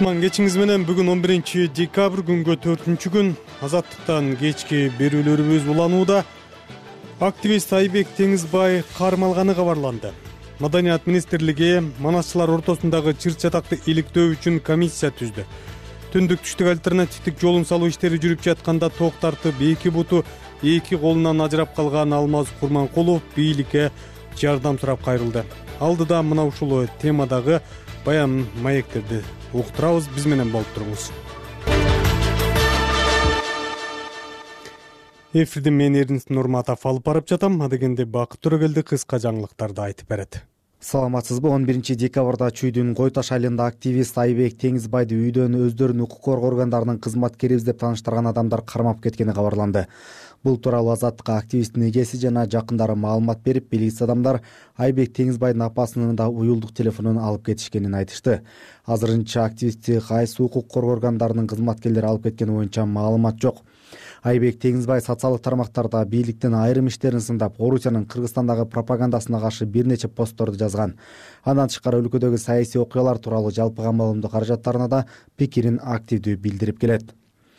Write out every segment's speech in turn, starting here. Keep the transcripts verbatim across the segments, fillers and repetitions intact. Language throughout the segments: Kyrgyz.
Кутман кечиңиз менен бүгүн он биринчи декабрь күнгө төртүнчү күн. Азаттыктан кечки берүүлөрүбүз уланууда. Активист Айбек Теңизбай кармалганы кабарланды. Маданият министрлиги манасчылар ортосундагы чыр-чатакты иликтөө үчүн комиссия түздү. Түндүк түштүк альтернативдик жолун салуу иштери жүрүп жатканда ток тартып эки буту эки колунан ажырап калган Алмаз Курманкулов бийликке жардам сурап кайрылды. Алдыда мына ушул темадагы баян маектерди уктурабыз, биз менен болуп туруңуз. Эфирди мен Эрдинстин Нурматов алып барып жатам. Адегенде Бакыт Төрөгелди кыска жаңылыктарды айтып берет. Саламатсызбы? он биринчи декабрда Чүйдүн Кой Таш айылында активист Айбек Теңизбайды үйдөн өздөрүнүн укук коргоо органдарынын кызматкерибиз деп тааныштырган адамдар кармап кеткени кабарланды. Бул тууралуу Азаттыкка активисттин эгеси жана жакындары маалымат берип, белгисиз адамдар Айбек Теңизбайдын апасынын да уюлдук телефонун алып кетишкенин айтышты. Азырынча активистти кайсы укук коргоо органдарынын кызматкерлери алып кеткени боюнча маалымат жок. Айбек Теңизбай социалдык тармактарда бийликтин айрым иштерин сындап, Орусиянын Кыргызстандагы пропагандасына каршы бир нече постторду жазган. Андан тышкары өлкөдөгү саясий окуялар тууралуу жалпы камалымдуу каражаттарына да пикирин активдүү билдирип келет.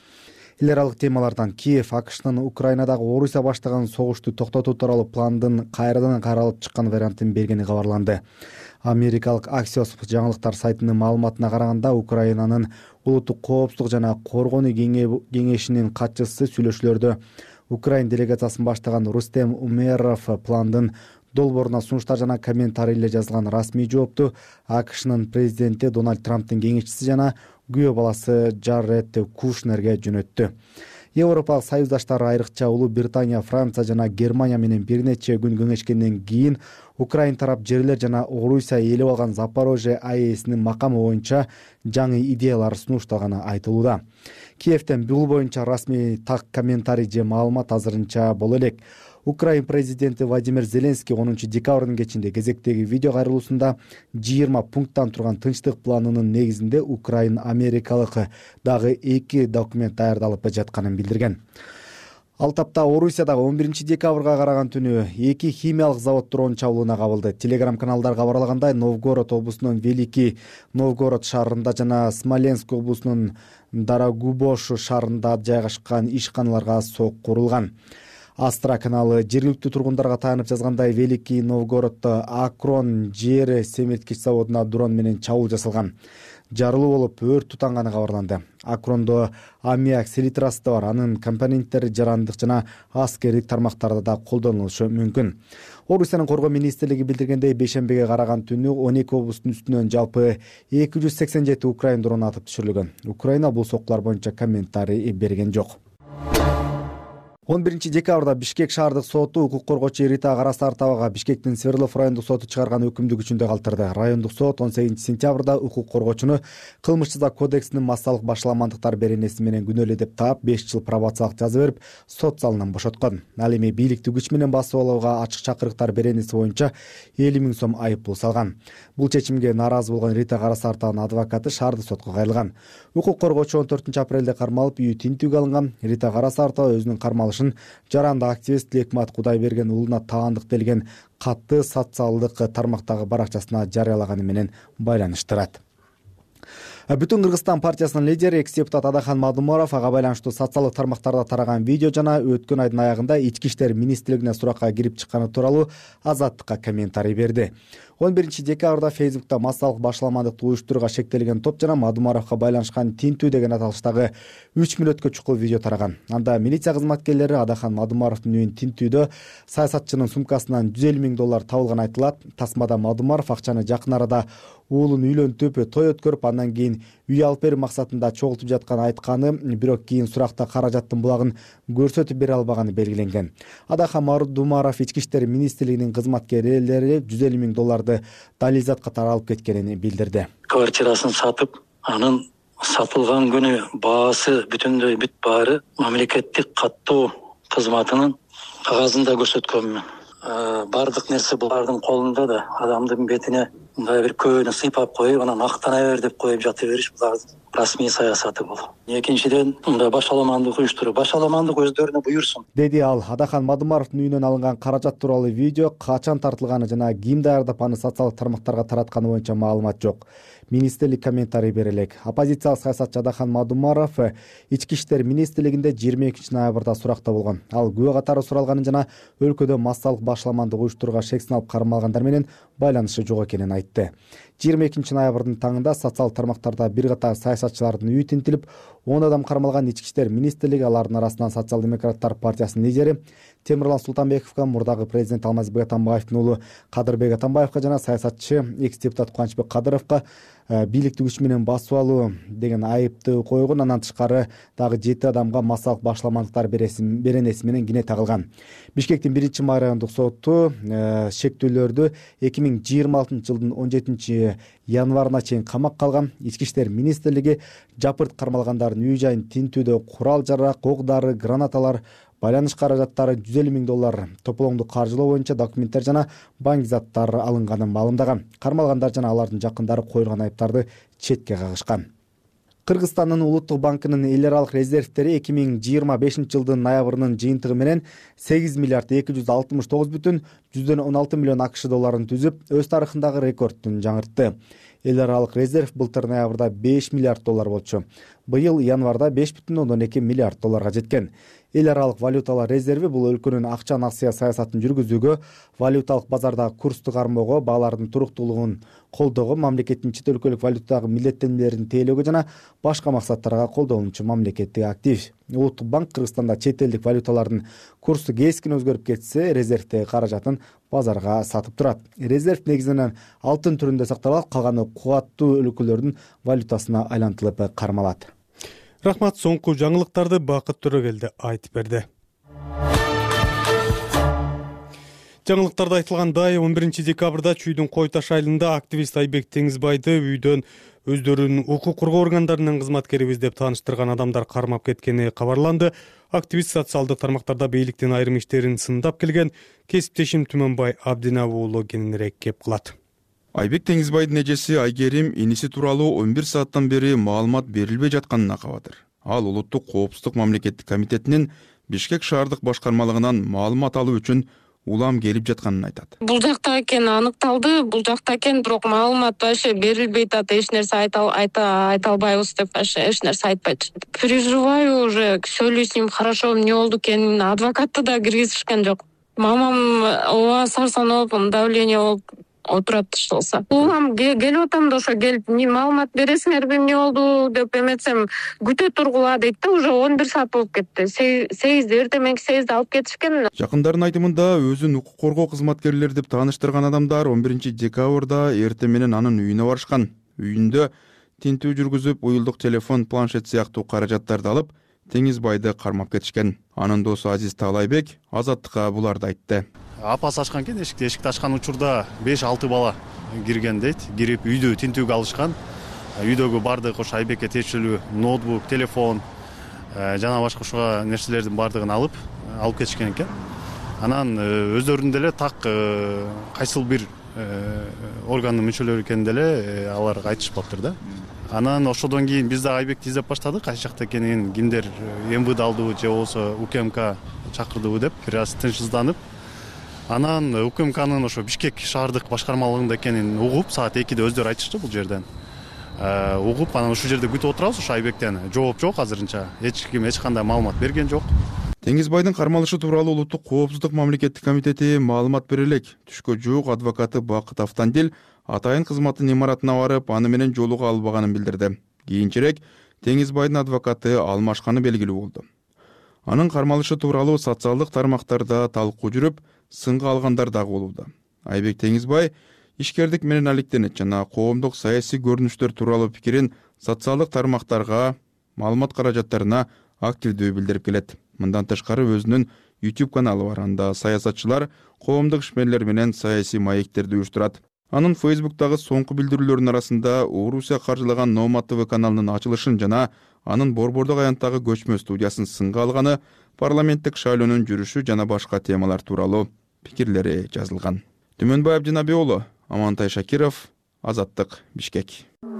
Эл аралык темалардан Киев АКШнын Украинадагы Орусия баштаган согушту токтотуу тууралуу пландын кайрадан каралып чыккан вариантын бергени кабарланды. Америкалык Axios жаңылыктар сайтынын маалыматына караганда, Украинанын улуттук коопсуздук жана коргонуу кеңешинин катчысы сүйлөшүүлөрдө Украин делегациясын баштаган Рустем Умеров пландын долбооруна сунуштар жана комментарийлер жазылган расмий жоопту АКШнын президенти Дональд Трамптын кеңешчиси жана күйөө баласы Джаред Кушнерге жөнөттү. Европалык союздаштар, айрыкча Улуу Британия, Франция жана Германия менен бир нече күн кеңешкенден кийин Украин тарап жерлер жана Орусия ээлеп алган Запорожье АЭСинин макамы боюнча жаңы идеялар сунушталганы айтылууда. Киевтен бул боюнча расмий так комментарий же маалымат азырынча боло элек. Украин президенти Владимир Зеленский онунчу декабрдын кечинде кезектеги видео кайрылуусунда жыйырма пункттан турган тынчтык планынын негизинде Украин америкалык дагы эки документ даярдалып жатканын билдирген. Ал тапта Орусиядагы он биринчи декабрга караган түнү эки химиялык завод дроон чабуулуна кабылды. Телеграм каналдар кабарлагандай, Новгород облусунун Великий Новгород шаарында жана Смоленск облусунун Дорогобуж шаарында жайгашкан ишканаларга сок курулган. Астра каналы жергиликтүү тургундарга таянып жазгандай, Великий Новгороддо Акрон жер семирткич заводуна дрон менен чабуул жасалган. Жарылуу болуп, өрт тутанганы кабарланды. Акрондо аммиак селитрасы да бар, анын компоненттери жарандык жана аскердик тармактарда да колдонулушу мүмкүн. Орусиянын коргоо министрлиги билдиргендей, бейшембиге караган түнү он эки облустун үстүнөн жалпы эки жүз сексен жети Украин дрону атып түшүрүлгөн. Украина бул соккулар боюнча комментарий берген жок. он биринчи декабрда Бишкек шаардык соту укук коргоочу Рита Карасартовага Бишкектин Свердлов райондук соту чыгарган өкүмдү күчүндө калтырды. Райондук сот он сегизинчи сентябрда укук коргоочуну кылмыш жаза кодексинин массалык башаламандыктар беренеси менен күнөөлүү деп таап, беш жыл пробациялык жаза берип, сот залынан бошоткон. Ал эми бийликти күч менен басып алууга ачык чакырыктар беренеси боюнча элүү миң сом айып пул салган. Бул чечимге нааразы болгон Рита Карасартованын адвокаты шаардык сотко кайрылган. Укук коргоочу он төртүнчү апрелде кармалып, үйү тинтүүгө алынган. Рита Карасартова өзүнүн кармалышын жаранды активист Лекмат Кудайберген уулуна таандык делген катты социалдык тармактагы баракчасына жарыялаганы менен байланыштырат. Бүтүн Кыргызстан партиясынын лидери экс-депутат Адахан Мадумаров ага байланыштуу социалдык тармактарда тараган видео жана өткөн айдын аягында Ички иштер министрлигине суракка кирип чыкканы тууралуу Азаттыкка комментарий берди. он биринчи декабрда Фейсбукта массалык башаламандыкты уюштурууга шектелген топ жана Мадумаровго байланышкан тинтүү деген аталыштагы үч мүнөткө чукул видео тараган. Анда милиция кызматкерлери Адахан Мадумаровдун үйүн тинтүүдө саясатчынын сумкасынан жүз элүү миң доллар табылган айтылат. Тасмада Мадумаров акчаны жакын арада уулун үйлөнтүп, той өткөрүп, андан кийин үй алып берүү максатында чогултуп жатканы айтканы, бирок кийин суракта каражаттын булагын көрсөтүп бере албаганы белгиленген. Адахан Мадумаров Ички иштер министрлигинин кызматкерлери жүз элүү миң долларды дализат катары алып кеткенин билдирди. Квартирасын сатып, анын сатылган күнү баасы бүтүндөй бүт баары мамлекеттик каттоо кызматынын кагазында көрсөткөнмүн. Бардык нерсе булардын колунда да, адамдын бетине мындай бир көбүнө сыйпап коюп анан актана бер деп коюп жата бериш бул расмий саясаты бул. Экинчиден, мындай башаламандык уюштуруп, башаламандык өздөрүнө буйрсун, деди ал. Адахан Мадумаровдун үйүнөн алынган каражат тууралуу видео качан тартылганы жана ким даярдап аны социалдык тармактарга таратканы боюнча маалымат жок. Министрлик комментарий бере элек. Оппозициялык саясатчы Адахан Мадумаров ички иштер министрлигинде жыйырма экинчи ноябрда суракта болгон. Ал күбө катары суралганын жана өлкөдө массалык башаламандык уюштурууга шек салып кармалгандар менен байланышы жок экенин айтты. жыйырма экинчи ноябрдын таңында социалдык тармактарда бир катар саясатчылардын үйү тинтилип, он адам кармалган. ички иштер министрлиги алардын арасынан социал-демократтар партиясынын лидери Темирлан Султанбековго, мурдагы президент Алмазбек Атамбаевдин уулу Кадырбек Атамбаевга жана саясатчы экс-депутат Кубанычбек Кадыровго бийликти күч менен басып алуу деген айыпты койгон. Андан тышкары дагы жети адамга массалык башаламандыктар беренеси менен кине тагылган. Бишкектин биринчи май райондук соту шектүүлөрдү эки миң жыйырма алтынчы жылдын он жетинчи январына чейин камакка алган. Ички иштер министрлиги жапырт кармалгандардын үй жайын тинтүүдө курал жарак, ок дары, гранаталар, байланыш каражаттары жүз элүү миң доллар тополоңду каржылоо боюнча документтер жана банк заттары алынганын маалымдаган. Кармалгандар жана алардын жакындары коюлган айыптарды четке кагышкан. Кыргызстандын улуттук банкынын эл аралык резервтери эки миң жыйырма бешинчи жылдын ноябрынын жыйынтыгы менен сегиз миллиард эки жүз алтымыш тогуз бүтүн жүздөн он алты миллион акш долларын түзүп, өз тарыхындагы рекордтун жаңыртты. Эл аралык резерв былтыр ноябрда беш миллиард доллар болчу. Быйыл январда беш бүтүн ондон эки миллиард долларга жеткен. Эл аралык валюталар резерви бул өлкөнүн акча насыя саясатын жүргүзүүгө, валюталык базардагы курсту кармоого, баалардын туруктуулугун колдоого, мамлекеттин чет өлкөлүк валютадагы милдеттенмелерин тейлөөгө жана башка максаттарга колдонулчу мамлекеттик актив. Улуттук банк Кыргызстанда чет элдик валюталардын курсу кескин өзгөрүп кетсе, резервтеги каражатын базарга сатып турат. Резерв негизинен алтын түрүндө сакталат, калганы кубаттуу өлкөлөрдүн валютасына айлантылып кармалат. Рахмат, соңку жаңылыктарды Бакыт Төрөгелди айтып берди. Жаңылыктарда айтылгандай, он биринчи декабрда Чүйдүн Кой Таш айылында активист Айбек Теңизбайды үйдөн өздөрүнүн укук коргоо органдарынын кызматкерибиз деп тааныштырган адамдар кармап кеткени кабарланды. Активист социалдык тармактарда бийликтин айрым иштерин сындап келген. Кесиптешим Түмөнбай Абдинабы уулу кененирээк кеп кылат. Айбек Теңизбайдын эжеси Айгерим иниси тууралуу он бир сааттан бери маалымат берилбей жатканына кабатыр. Ал улуттук коопсуздук мамлекеттик комитетинин Бишкек шаардык башкармалыгынан маалымат алуу үчүн улам келип жатканын айтат. Бул жакта экени аныкталды, бул жакта экен, бирок маалымат вообще берилбей атат, эч нерсе айта айта албайбыз деп эч нерсе айтпайт. Переживаю уже, сөйлөй с ним хорошо, эмне болду экенин, адвокатты да киргизишкен жок. Мамам ооба сарсанып, давление болуп отурат болсо. Улам келип атам да ошо келип маалымат бересиңерби эмне болду деп эметсем күтө тургула дейт да, уже он бир саат болуп кетти. сегизде эртең сегизде алып кетишкен. Жакындардын айтымында өзүн укук коргоо кызматкерлери деп тааныштырган адамдар он биринчи декабрда эртең менен анын үйүнө барышкан. Үйүндө тинтүү жүргүзүп, уюлдук телефон, планшет сыяктуу каражаттарды алып, Теңизбайды кармап кетишкен. Анын досу Азиз Таалайбек Азаттыкка буларды айтты. Апасы ачкан экен эшикти, эшикти ачкан учурда беш алты бала кирген дейт. Кирип үйдө тинтүүгө алышкан. Үйдөгү бардык ошо Айбекке тиешелүү ноутбук, телефон жана башка ошо нерселердин бардыгын алып, алып кетишкен экен. Анан өздөрүнүн деле так кайсыл бир органдын мүчөлөрү экенин деле алар айтышпаптыр да. Анан ошодон кийин биз да Айбекти издеп баштадык, кайсы жакта экенин, кимдер МВД алдыбы же болбосо УКМК чакырдыбы деп бир аз тынчсызданып, анан УКМКнын ошо Бишкек шаардык башкармалыгында экенин угуп, саат экиде өздөрү айтышты бул жерден. Угуп, анан ушул жерде күтүп отурабыз, ошо Айбектен жооп жок азырынча. Эч ким эч кандай маалымат берген жок. Теңизбайдын кармалышы тууралуу улуттук коопсуздук мамлекеттик комитети маалымат бере элек. Түшкө жуук адвокаты Бакыт Автандил атайын кызматтын имаратына барып, аны менен жолуга албаганын билдирди. Кийинчерээк Теңизбайдын адвокаты алмашканы белгилүү болду. Анын кармалышы тууралуу социалдык тармактарда талкуу жүрүп, сынга алгандар дагы болууда. Айбек Теңизбай ишкердик менен алектенет жана коомдук саясий көрүнүштөр тууралуу пикирин социалдык тармактарга, маалымат каражаттарына активдүү билдирип келет. Мындан тышкары өзүнүн YouTube каналы бар, анда саясатчылар коомдук ишмерлер менен саясий маектерди уюштурат. Анын Facebook'тагы соңку билдирүүлөрүнүн арасында Орусия каржылаган Нома ТВ каналынын ачылышын жана анын Борбордук аянттагы көчмө студиясын сынга алганы, парламенттик шайлоонун жүрүшү жана башка темалар тууралуу пикирлери жазылган. Түмөнбай Абдинабы уулу, Амантай Шакиров, Азаттык, Бишкек.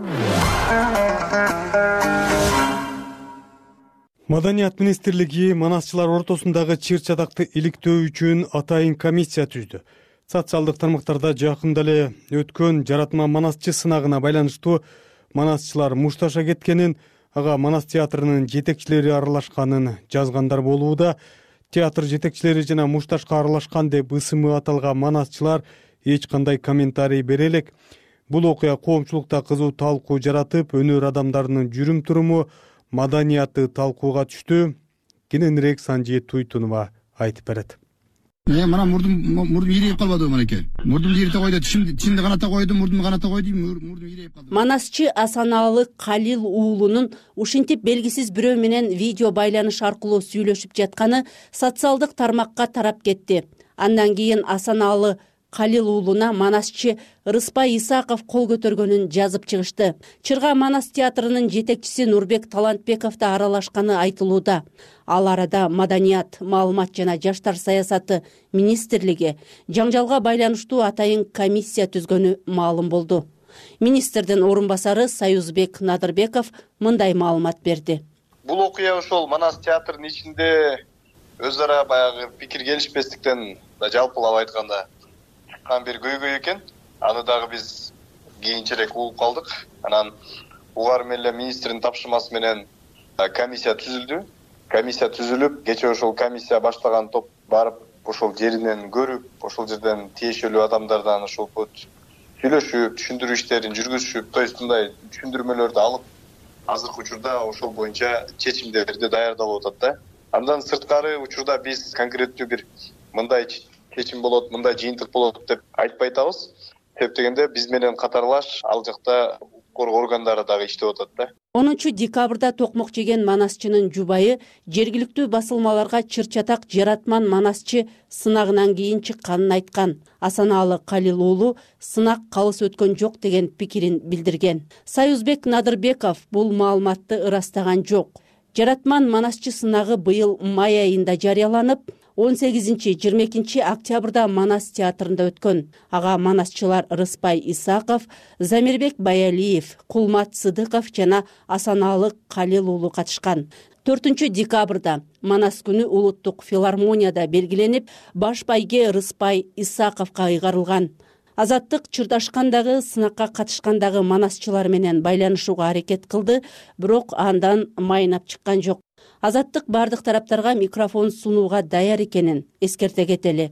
Маданият министрлиги манасчылар ортосундагы чыр чатакты иликтөө үчүн атайын комиссия түздү. Социалдык тармактарда жакында эле өткөн жаратма манасчы сынагына байланыштуу манасчылар мушташа кеткенин, ага Манас театрынын жетекчилери аралашканын жазгандар болууда. Театр жетекчилери жана мушташка аралашкан деп ысымы аталган манасчылар эч кандай комментарий бере элек. Бул окуя коомчулукта кызуу талкуу жаратып, өнөр адамдарынын жүрүм-туруму, маданияты талкууга түштү. Кененирээк Санжи Туйтунова айтып берет. Э, мына мурдум мурдум ийрейип калбадыбы мынакей. Мурдум ийрете койду, тишимди тишимди каната койдум, мурдум каната койдум, мурдум ийрейип калды. Манасчы Асаналы Калил уулунун ушинтип белгисиз бирөө менен видео байланыш аркылуу сүйлөшүп жатканы социалдык тармакка тарап кетти. Андан кийин Асаналы Калил уулуна манасчы Рыспай Исаков кол көтөргөнүн жазып чыгышты. Чырга Манас театрынын жетекчиси Нурбек Талантбеков да аралашканы айтылууда. Ал арада Маданият, маалымат жана жаштар саясаты министрлиги жаңжалга байланыштуу атайын комиссия түзгөнү маалым болду. Министрдин орун басары Союзбек Надырбеков мындай маалымат берди. Бул окуя ошол Манас театрынын ичинде өз ара баягы пикир келишпестиктен да жалпылап айтканда чыккан бир көйгөй экен. Аны дагы биз кийинчерээк угуп калдык. Анан угар менен министрдин тапшырмасы менен комиссия түзүлдү. Комиссия түзүлүп, кече ошол комиссия баштаган топ барып, ошол жеринен көрүп, ошол жерден тиешелүү адамдардан ошол сүйлөшүп, түшүндүрүү иштерин жүргүзүшүп, то есть мындай түшүндүрмөлөрдү алып, азыркы учурда ошол боюнча чечимдерди даярдалып атат да. Андан сырткары учурда биз конкреттүү бир мындай чечим болот, мындай жыйынтык болот деп айтпай атабыз. Себеп дегенде биз менен катарлаш ал жакта коргоо органдары дагы иштеп атат да. онунчу декабрда токмок жеген манасчынын жубайы жергиликтүү басылмаларга чыр-чатак жаратман манасчы сынагынан кийин чыкканын айткан. Асаналы Калил уулу сынак калыс өткөн жок деген пикирин билдирген. Союзбек Надырбеков бул маалыматты ырастаган жок. Жаратман манасчы сынагы быйыл май айында жарыяланып, он сегизинчи жыйырма экинчи октябрда Манас театрында өткөн. Ага манасчылар Рыспай Исаков, Замирбек Баялиев, Кулмат Сыдыков жана Асаналы Калил уулу катышкан. төртүнчү декабрда Манас күнү улуттук филармонияда белгиленип, баш байге Рыспай Исаковго ыйгарылган. Азаттык чырдашкандагы сынакка катышкандагы манасчылар менен байланышууга аракет кылды, бирок андан майнап чыккан жок. Азаттык бардык тараптарга микрофон сунууга даяр экенин эскерте кетели.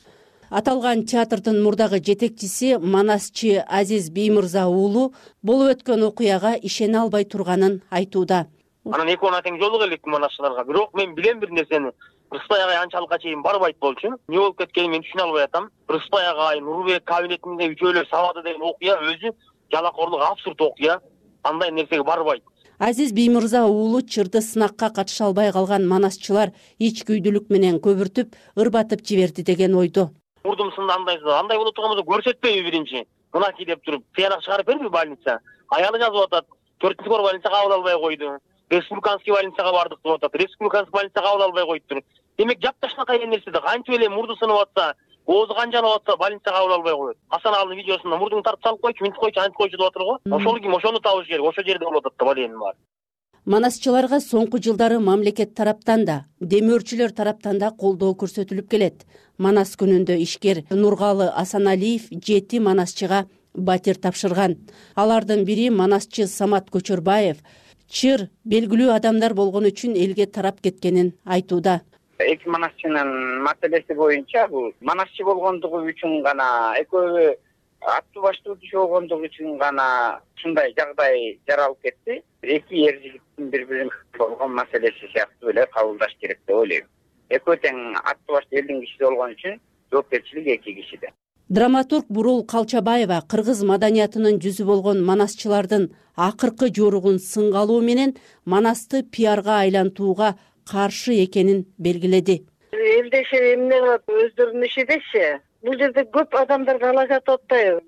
Аталган театрдын мурдагы жетекчиси манасчы Азиз Биймырза уулу болуп өткөн окуяга ишене албай турганын айтууда. Анан экөөнү тең жолук элек манасчыларга, бирок мен билем бир нерсени. Рыспай агай анчалыкка чейин барбайт болчу. Эмне болуп кеткенин мен түшүнө албай атам. Рыспай агай Нурбек кабинетинде үчөөлөр сабады деген окуя өзү жалакорлук абсурд окуя. Андай нерсеге барбайт. Азиз Биймырза уулу чырды сынакка катыша албай калган манасчылар ич күйдүлүк менен көбүртүп, ырбатып жиберди деген ойдо. Мурдум сында андай андай болуп турган болсо көрсөтпөйбү биринчи. Мынакей деп туруп, тыянак чыгарып берби больница. Аялы жазып атат. төртүнчү кор больница кабыл албай койду. Республиканский больницага бардык деп атат. Республиканский больница кабыл албай койду. Демек жапташнакай нерседе канча эле мурду сынып атса, оозу канжанып атса больница кабыл албай коет. Асаналынын видеосунда мурдуң тартып салып койчу, минтип койчу, антип койчу деп атыр го. Ошол ким, ошону табыш керек. Ошол жерде болуп атат да баленин бар. Манасчыларга соңку жылдары мамлекет тараптан да, демөөрчүлөр тараптан да колдоо көрсөтүлүп келет. Манас күнүндө ишкер Нургалы Асаналиев жети манасчыга батир тапшырган. Алардын бири манасчы Самат Көчөрбаев. Чыр белгилүү адамдар болгон үчүн элге тарап кеткенин айтууда. Эки манасчынын маселеси боюнча бул манасчы болгондугу үчүн гана, экөө аттуу баштоочу болгондугу үчүн гана ушундай жагдай жаралып кетти. Эки эр жигиттин бири бири болгон маселеси сыяктуу эле кабылдаш керек деп ойлойм. Экөө тең аттуу башты элдин кишиси болгон үчүн жоопкерчилик эки кишиде. Драматург Бурул Калчабаева кыргыз маданиятынын жүзү болгон манасчылардын акыркы жоругун сынга алуу менен Манасты пиарга айлантууга каршы экенин белгиледи. Элдеше эмне кылат, өздөрүнүн иши деши. Бул жерде көп адамдар далга жатып атпайбы?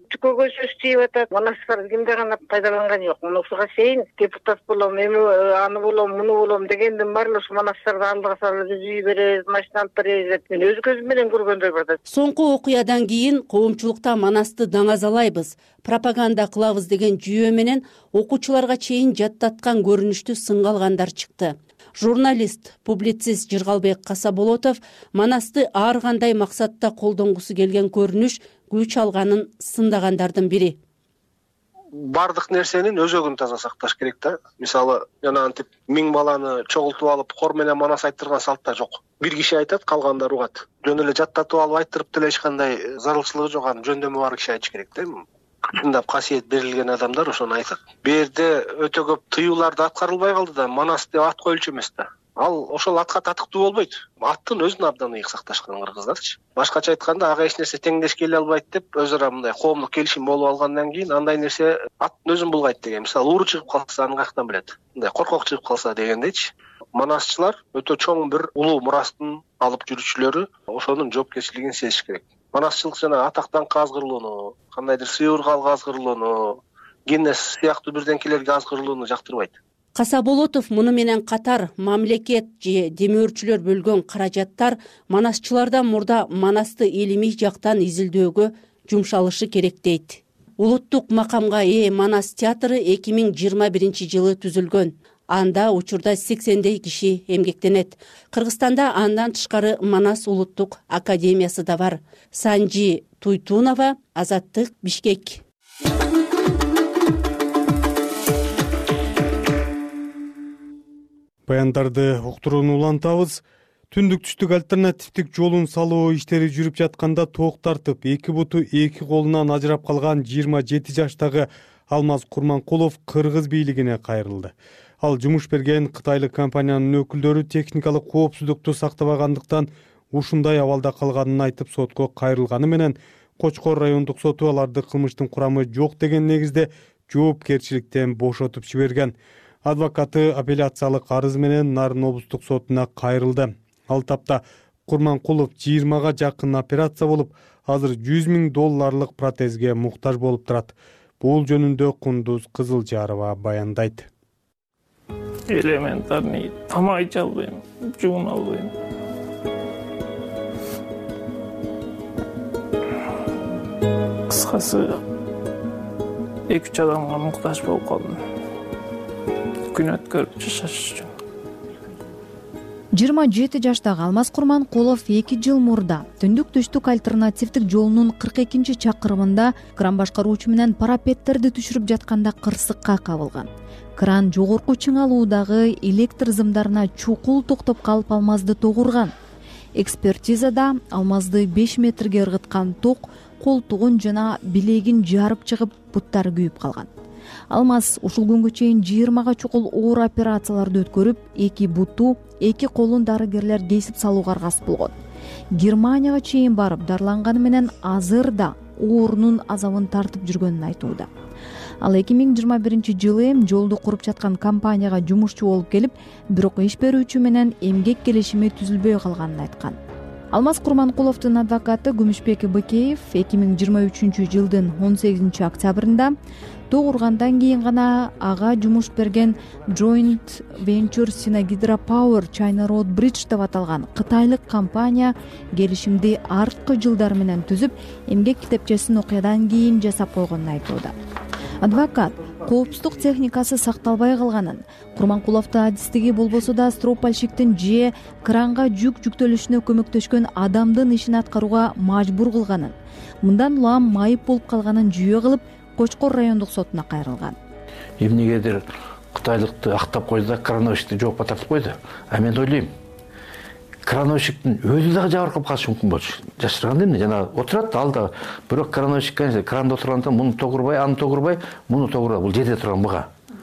түкөгө сөз тийип атат. Манастар кимде гана пайдаланган жок. Мунусуга чейин депутат болом, эми аны болом, муну болом дегенден баары ушу манастарды алдыга салып үй беребиз, машина алып беребиз деп мен өз көзүм менен көргөндөй бар. Соңку окуядан кийин коомчулукта манасты даңазалайбыз, пропаганда кылабыз деген жүйө менен окуучуларга чейин жаттаткан көрүнүштү сынга алгандар чыкты. Журналист, публицист Жыргалбек Касаболотов манасты ар кандай максатта колдонгусу келген көрүнүш күч алганын сындагандардын бири. Бардык нерсенин өзөгүн таза сакташ керек да. Мисалы, жана антип миң баланы чогултуп алып хор менен манас айттырган салтта жок. Бир киши айтат, калгандар угат. Жөн эле жаттатып алып айттырып деле эч кандай зарылчылыгы жок, анын жөндөмү бар киши айтыш керек да. Чындап касиет берилген адамдар ошону айтат. Бу жерде өтө көп тыюуларды аткарылбай калды да, манас деп ат коюлчу эмес да. Ал ошол атка татыктуу болбойт. Аттын өзүн абдан ыйык сакташкан кыргыздарчы. Башкача айтканда, ага эч нерсе теңдеш келе албайт деп өз ара мындай коомдук келишим болуп алгандан кийин андай нерсе аттын өзүн булгайт деген. Мисалы, ууру чыгып калса аны каяктан билет? Мындай коркок чыгып калса дегендейчи. Манасчылар өтө чоң бир улуу мурастын алып жүрүүчүлөрү, ошонун жоопкерчилигин сезиш керек. Манасчылык жана атактан казгырлоону, кандайдыр сыйыргалга азгырлоону, Гиннес сыяктуу бирденкелерге азгырлоону жактырбайт. Касаболотов муну менен катар мамлекет же демөөрчүлөр бөлгөн каражаттар манасчылардан мурда манасты илимий жактан изилдөөгө жумшалышы керек дейт. Улуттук макамга ээ Манас театры эки миң жыйырма биринчи жылы түзүлгөн. Анда учурда сексендей киши эмгектенет. Кыргызстанда андан тышкары Манас улуттук академиясы да бар. Санжи Туйтунова, Азаттык, Бишкек. Баяндарды уктурууну улантабыз. Түндүк түштүк альтернативдик жолун салуу иштери жүрүп жатканда ток тартып, эки буту эки колунан ажырап калган жыйырма жети жаштагы Алмаз Курманкулов кыргыз бийлигине кайрылды. Ал жумуш берген кытайлык компаниянын өкүлдөрү техникалык коопсуздукту сактабагандыктан ушундай абалда калганын айтып сотко кайрылганы менен Кочкор райондук соту аларды кылмыштын курамы жок деген негизде жоопкерчиликтен бошотуп жиберген. Адвокаты апелляциялык арыз менен Нарын облустук сотуна кайрылды. Ал тапта Курманкулов жыйырмага жакын операция болуп, азыр жүз миң долларлык протезге муктаж болуп турат. Бул жөнүндө Кундуз Кызылжарова баяндайт. Элементарный тамак иче албайм, жуун албайм. Кыскасы эки үч адамга муктаж болуп калдым. Күн өткөрүп жашаш үчүн. жыйырма жети жаштагы Алмаз Курманкулов эки жыл мурда түндүк түштүк альтернативдик жолунун кырк экинчи чакырымында кран башкаруучу менен парапеттерди түшүрүп жатканда кырсыкка кабылган. Кран жогорку чыңалуудагы электр зымдарына чукул токтоп калып Алмазды тогурган. Экспертизада Алмазды беш метрге ыргыткан ток колтугун жана билегин жарып чыгып, буттары күйүп калган. Алмаз ушул күнгө чейин жыйырмага чукул оор операцияларды өткөрүп, эки буту, эки колун дарыгерлер кесип салууга аргасыз болгон. Германияга чейин барып дарыланганы менен азыр да оорунун азабын тартып жүргөнүн айтууда. Ал эки миң жыйырма биринчи жылы жолду куруп жаткан компанияга жумушчу болуп келип, бирок иш берүүчү менен эмгек келишими түзүлбөй калганын айткан. Алмаз Курманкуловдун адвокаты Күмүшбек Быкеев эки миң жыйырма үчүнчү жылдын он сегизинчи октябрында тогургандан кийин гана ага жумуш берген Joint Venture Sinagidra Power China Road Bridge деп аталган кытайлык компания келишимди арткы жылдар менен түзүп, эмгек китепчесин окуядан кийин жасап койгонун айтууда. Адвокат коопсуздук техникасы сакталбай калганын, Курманкуловдун адистиги болбосо да стропальщиктин же кранга жүк жүктөлүшүнө көмөктөшкөн адамдын ишин аткарууга мажбур кылганын, мындан улам майып болуп калганын жүйө кылып, Кочкор райондук сотуна кайрылган. Эмнегедир кытайлыкты актап койду да крановщикти жоопко тартып койду. А мен ойлойм, крановщиктин өзү дагы жабыркап калышы мүмкүн болчу. Жашырганда эмне, жана отурат алда, бирок крановщик кранда отурганда муну тогурбай, аны тогурбай, муну тогурат. Бул жерде турган буга.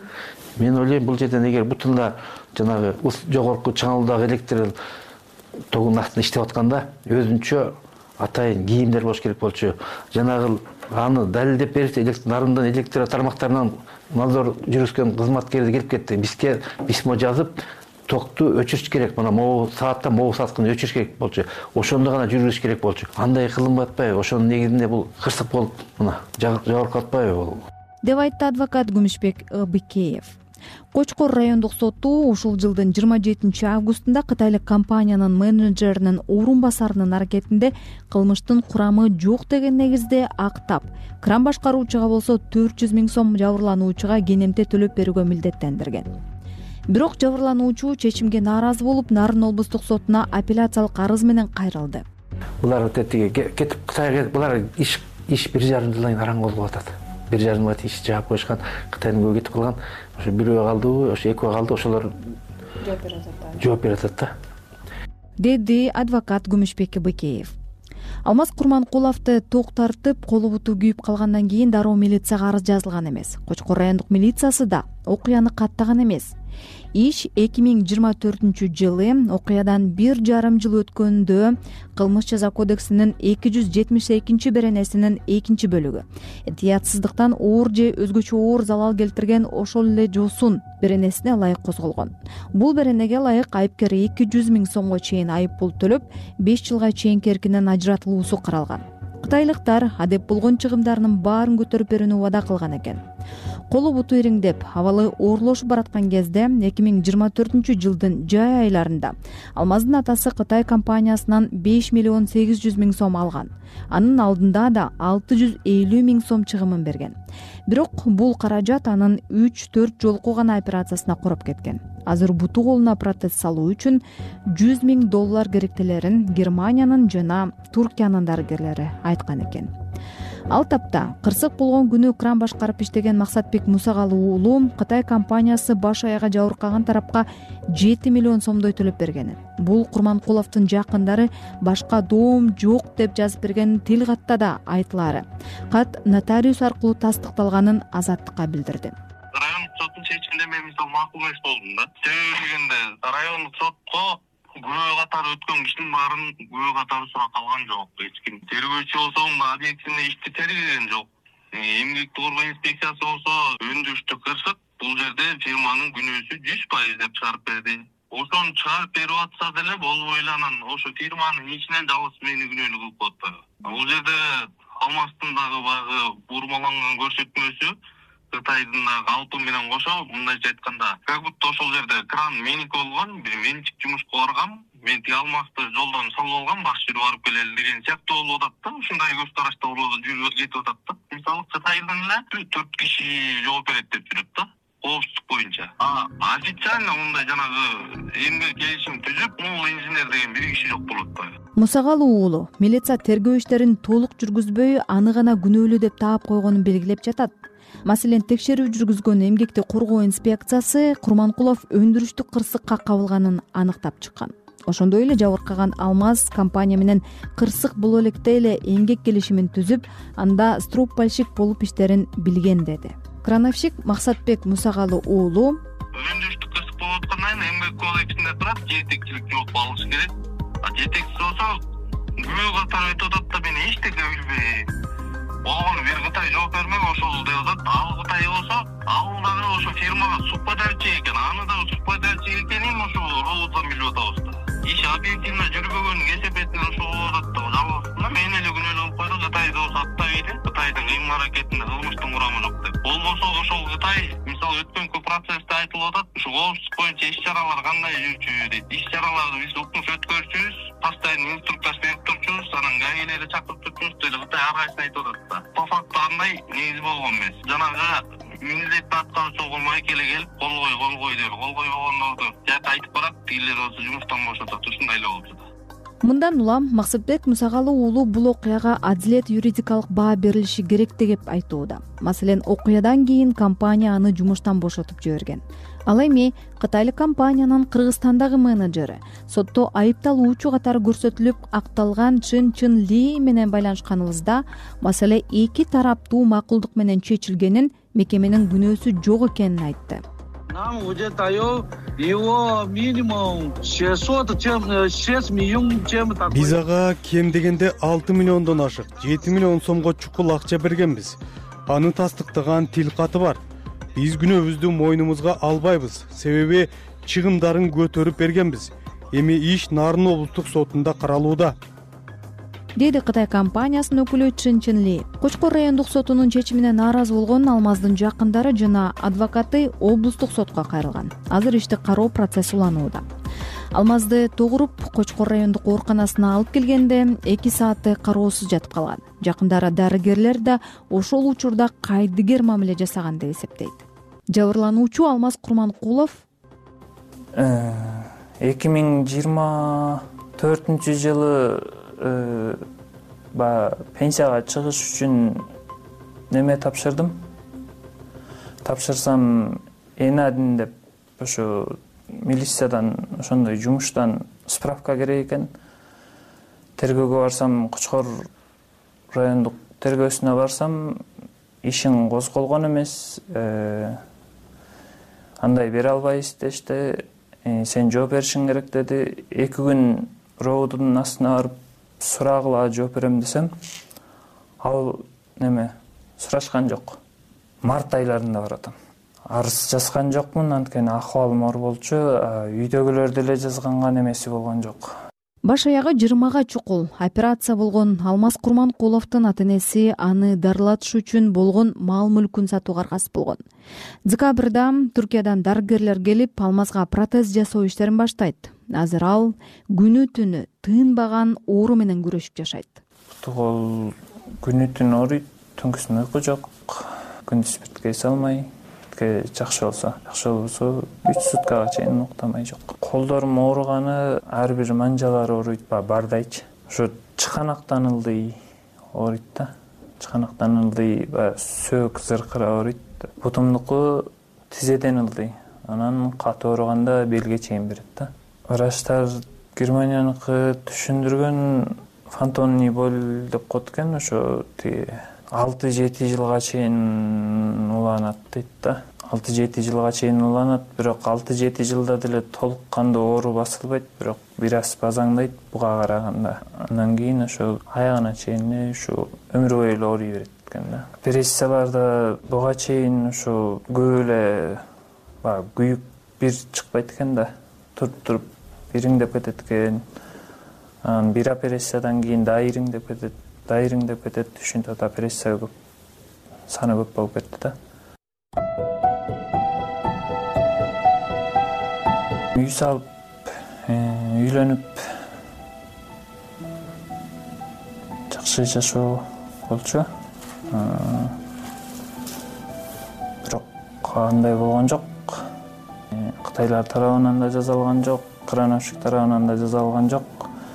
Мен ойлойм, бул жерден эгер бутунда жанагы жогорку чаңалуудагы электр тогунун астында иштеп атканда өзүнчө атайын кийимдер болуш керек болчу. Жанагы аны далилдеп берсе, нарындан электр тармактарынан надзор жүргүзгөн кызматкерди келип кетти. Бизге письмо жазып, токту өчүрүш керек. Мына могу саатта могу саткын өчүрүш керек болчу. Ошондо гана жүргүзүш керек болчу. Андай кылынбай атпайбы? Ошонун негизинде бул кырсык болуп мына жабыркап атпайбы бул? деп айтты адвокат Күмүшбек Ыбыкеев. Кочкор райондук соту ушул жылдын жыйырма жетинчи августунда кытайлык компаниянын менеджеринин орун басарынын аракетинде кылмыштын курамы жок деген негизде актап, кран башкаруучуга болсо төрт жүз миң сом, жабырлануучуга кенемте төлөп берүүгө милдеттендирген. Бирок жабырлануучу чечимге нааразы болуп, Нарын облустук сотуна апелляциялык арыз менен кайрылды. Булар тетиге кетип Кытайга кетип, булар иш иш бир жарым жылдан араң болуп атат. Бир жарым жыл иш жаап коюшкан, Кытайдын көбү кетип калган. Ошо бирөө калдыбы, ошо экөө калды, ошолор жооп берип атат. Жооп берип атат да. Деди адвокат Күмүшбек Ыбыкеев. Алмаз Курманкуловду ток тартып, колу буту күйүп калгандан кийин дароо милицияга арыз жазылган эмес. Кочкор райондук милициясы да окуяны каттаган эмес. Иш эки миң жыйырма төртүнчү жылы окуядан бир жарым жыл өткөндө Кылмыш жаза кодексинин эки жүз жетимиш экинчи беренесинин экинчи бөлүгү этиятсыздыктан оор же өзгөчө оор залал келтирген ошол эле жосун беренесине ылайык козголгон. Бул беренеге ылайык айыпкер эки жүз миң сомго чейин айып пул төлөп, беш жылга чейинки эркинен ажыратылуусу каралган. Кытайлыктар адеп болгон чыгымдарынын баарын көтөрүп берүүнү убада кылган экен. Колу буту ириңдеп, абалы оорлошуп бараткан кезде эки миң жыйырма төртүнчү жылдын жай айларында Алмаздын атасы Кытай компаниясынан беш миллион сегиз жүз миң сом алган. Анын алдында да алты жүз элүү миң сом чыгымын берген. Бирок бул каражат анын үч төрт жолку гана операциясына короп кеткен. Азыр буту колуна протез салуу үчүн жүз миң доллар керектелерин Германиянын жана Туркиянын дарыгерлери айткан экен. Ал тапта кырсык болгон күнү кран башкарып иштеген Максатбек Мусагалы уулу Кытай компаниясы баш аяга жабыркаган тарапка жети миллион сомдой төлөп берген. Бул Курманкуловдун жакындары башка доом жок деп жазып берген тил катта да айтылары. Кат нотариус аркылуу тастыкталганын Азаттыкка билдирди. Райондук соттун чечимине мен мисалы макул эмес болдум да. Себеби дегенде райондук сотко күбө катары өткөн кишинин баарын күбө катары сурап калган жок. Эч ким тергөөчү болсо объективный ишти тергеген жок. Эмгекти коргоо инспекциясы болсо өндүрүштү кырсык, бул жерде фирманын күнөөсү жүз пайыз деп чыгарып берди. Ошону чыгарып берип атса деле болбой эле анан ошо фирманын ичинен жалгыз мени күнөөлүү кылып коет. Бул жерде Алмаздын дагы баягы бурмаланган көрсөтмөсү Кытайдын дагы алтын менен кошо, мындайча айтканда, как будто ошол жерде кран меники болгон, бир менчик жумушка баргам, мен тиги Алмазды жолдон салып алгам, баш жүрүп барып келели деген сыяктуу болуп атат да. Ушундай көз карашта жүрүп кетип атат да. Мисалы Кытайдын эле төрт киши жооп берет деп жүрөт да, коопсуздук боюнча. А официально мындай жанагы эмгек келишим түзүп, мул инженер деген бир киши жок болуп атпайбы. Мусагалы уулу милиция тергөө иштерин толук жүргүзбөй, аны гана күнөөлүү деп таап койгонун белгилеп жатат. Маселен, текшерүү жүргүзгөн эмгекти коргоо инспекциясы Курманкулов өндүрүштүк кырсыкка кабылганын аныктап чыккан. Ошондой эле жабыркаган Алмаз компания менен кырсык боло электе эле эмгек келишимин түзүп, анда стропальщик болуп иштерин билген деди. Крановщик Максатбек Мусагалы уулу өндүрүштүк кырсык болуп аткандан кийин эмгек кодексинде турат, жетекчилик жооп алыш керек. А жетекчи болсо күбө катары өтүп атат да, мен эчтеке билбейм. Болгону бир Кытай жооп бермек ошол деп атат. Ал Кытай болсо, ал дагы ошо фирмага субподрядчик экен. Аны дагы субподрядчик экенин ошо роботтон билип атабыз да. Иш объективно жүрбөгөнүн кесепетинен ошол болуп атат да. Жалгыз мен эле күнөөлүү кылып койду, Кытайды болсо аттабайт, Кытайдын кыймыл аракетинде кылмыштын курамы жок деп. Болбосо ошол Кытай мисалы өткөнкү процессте айтылып атат, ушу коопсуздук боюнча иш чаралар кандай жүрчү дейт. Иш чараларды биз укмуш өткөрчүбүз, постоянно инструктаж берип турчубуз, анан гаилерди чакырып турчубуз деп Кытай ар кайсына айтып атат да. По факту андай негиз болгон эмес. Жанагы милдетти аткаруучу майкеле келип кол кой, кол кой деп, кол койбогондорду жакка айтып барат, тигилер болсо жумуштан бошотот. Ушундай эле болуп жатат. Мындан улам Максатбек Мусагалы уулу бул окуяга адилет юридикалык баа берилиши керек деп айтууда. Маселен, окуядан кийин компания аны жумуштан бошотуп жиберген. Ал эми кытайлык компаниянын Кыргызстандагы менеджери сотто айыпталуучу катары көрсөтүлүп акталган Чын Чын Ли менен байланышканыбызда маселе эки тараптуу макулдук менен чечилгенин, мекеменин күнөөсү жок экенин айтты. Нам уже даю его минимум шестьсот чем шесть миллион чем такой. Биз ага кем дегенде алты миллиондон ашык жети миллион сомго чукул акча бергенбиз. Аны тастыктаган тил каты бар. Биз күнөөбүздү мойнумузга албайбыз. Себеби чыгымдарын көтөрүп бергенбиз. Эми иш Нарын облустук сотунда каралууда, деди Кытай компаниясынын өкүлү Чын Чын Ли. Кочкор райондук сотунун чечимине нааразы болгон Алмаздын жакындары жана адвокаты облустук сотко кайрылган. Азыр ишти кароо процесси уланууда. Алмазды тогуруп Кочкор райондук ооруканасына алып келгенде эки саатты кароосуз жатып калган. Жакындары дарыгерлер да ошол учурда кайдыгер мамиле жасаган деп эсептейт. Жабырлануучу Алмаз Курманкулов эки миң жыйырма төртүнчү жылы баягы пенсияга чыгыш үчүн неме тапшырдым. Тапшырсам энадин деп ошо милициядан ошондой жумуштан справка керек экен. Тергөөгө барсам, Кочкор райондук тергөөсүнө барсам, ишиң козголгон эмес, андай бере албайбыз дешти. Сен жооп беришиң керек деди. Эки күн роодун астына барып сурагыла жооп берем десем, ал неме сурашкан жок. Март айларында баратам. Арыз жазган жокмун, анткени акыбалым оор болчу. Үйдөгүлөр деле жазганга немеси болгон жок. Баш аягы жыйырмага чукул операция болгон Алмаз Курманкуловдун ата-энеси аны дарылатыш үчүн болгон мал-мүлкүн сатууга аргасыз болгон. Декабрда Түркиядан дарыгерлер келип, Алмазга протез жасоо иштерин баштайт. Азыр ал күнү түнү тыынбаган оору менен күрөшүп жашайт. Кол күнү түнү ооруйт, түнкүсүн уйку жок, күндүз спиртке эсе алмай, жакшы болсо, жакшы болбосо үч суткага чейин уктамай жок. Колдорум ооруганы, ар бир манжалар ооруйт, бардайчы. Ошо чыканактан ылдый ооруйт да. Чыканактан ылдый, сөөк зыркыра ооруйт. Бутумдуку тизеден ылдый. Анан катуу ооруганда белге чейин берет да. Врачтар Германияныкы түшүндүргөн фантомный боль деп коет экен, ошо алты жети жылга чейин уланат дейт да. алты жети жылга чейин уланат, бирок алты жети жылда деле толук кандуу оору басылбайт, бирок бир аз базаңдайт буга караганда. Андан кийин ошо аягына чейин ушу өмүр бою эле ооруй берет экен да. Операцияларда буга чейин ошо көп эле баягы күйүк бир чыкпайт экен да. Туруп-туруп ириңдеп кетет экен. Анан бир операциядан кийин да ириңдеп кетет. Да ириңдеп кетет, ушинтип операция көп, саны көп болуп кетти да. Үй салып, үйлөнүп, жакшы жашоо болчу. Бирок андай болгон жок. Кытайлар тарабынан да жазалган жок, Крановщик тарабынан да жазалган жок.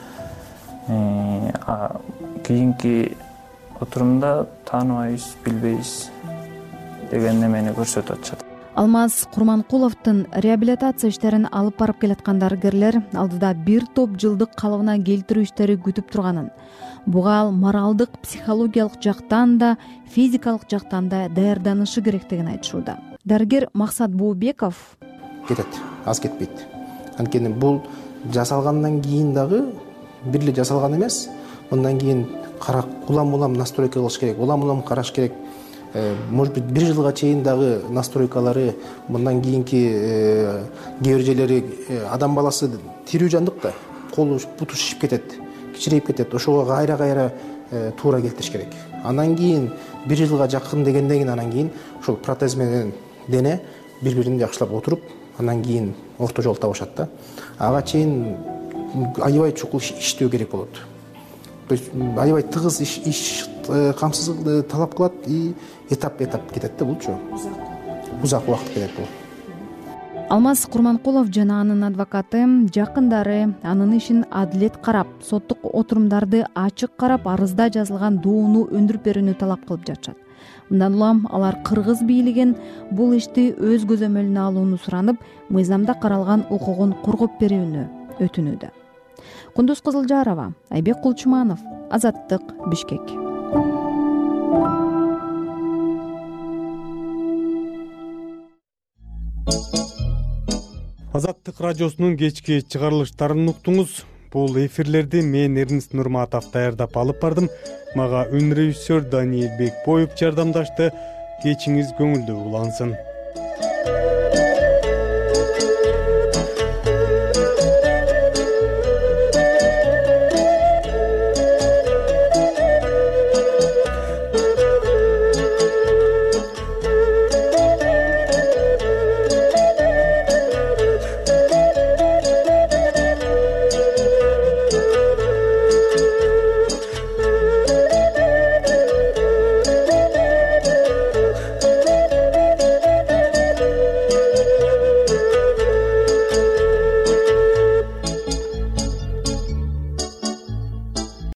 Кийинки отурумда тааныбайбыз, билбейбиз деген немени көрсөтүп атышат. Алмаз Курманкуловдун реабилитация иштерин алып барып келаткан дарыгерлер алдыда бир топ жылдык калыбына келтирүү иштери күтүп турганын, буга ал моралдык, психологиялык жактан да, физикалык жактан да даярданышы керектигин айтышууда. Дарыгер Максат Бообеков кетет, аз кетпейт. Анткени бул жасалгандан кийин дагы бир эле жасалган эмес. Мындан кийин карак улам-улам настройка кылыш керек, улам-улам караш керек. Может быть, бир жылга чейин дагы настройкалары, мындан кийинки кээ бир жерлери адам баласы тирүү жандык да, колу буту шишип кетет, кичирейип кетет. Ошого кайра-кайра туура келтириш керек. Андан кийин бир жылга жакын дегенден кийин анан кийин ошол протез менен дене бири-бирин жакшылап отуруп, андан кийин орто жол табышат да. Ага чейин аябай чукул иштөө керек болот. То есть аябай тыгыз иш камсыздык талап кылат и этап-этап кетет да булчу. Узак убакыт кетет бул. Алмаз Курманкулов жана анын адвокаты жакындары анын ишин адилет карап, соттук отурумдарды ачык карап, арызда жазылган доону өндүрүп берүүнү талап кылып жатышат. Мындан улам алар кыргыз бийлигин бул ишти өз көзөмөлүнө алууну суранып, мыйзамда каралган укугун коргоп берүүнү өтүнүүдө. Кундуз Кызылжарова, Айбек Кулчуманов, Азаттык, Бишкек. Азаттык радиосунун кечки чыгарылыштарын уктуңуз. Бул эфирлерди мен Эрнест Нурматов даярдап алып бардым. Мага үн режиссер Даниил Бекбоев жардамдашты. Кечиңиз көңүлдүү улансын.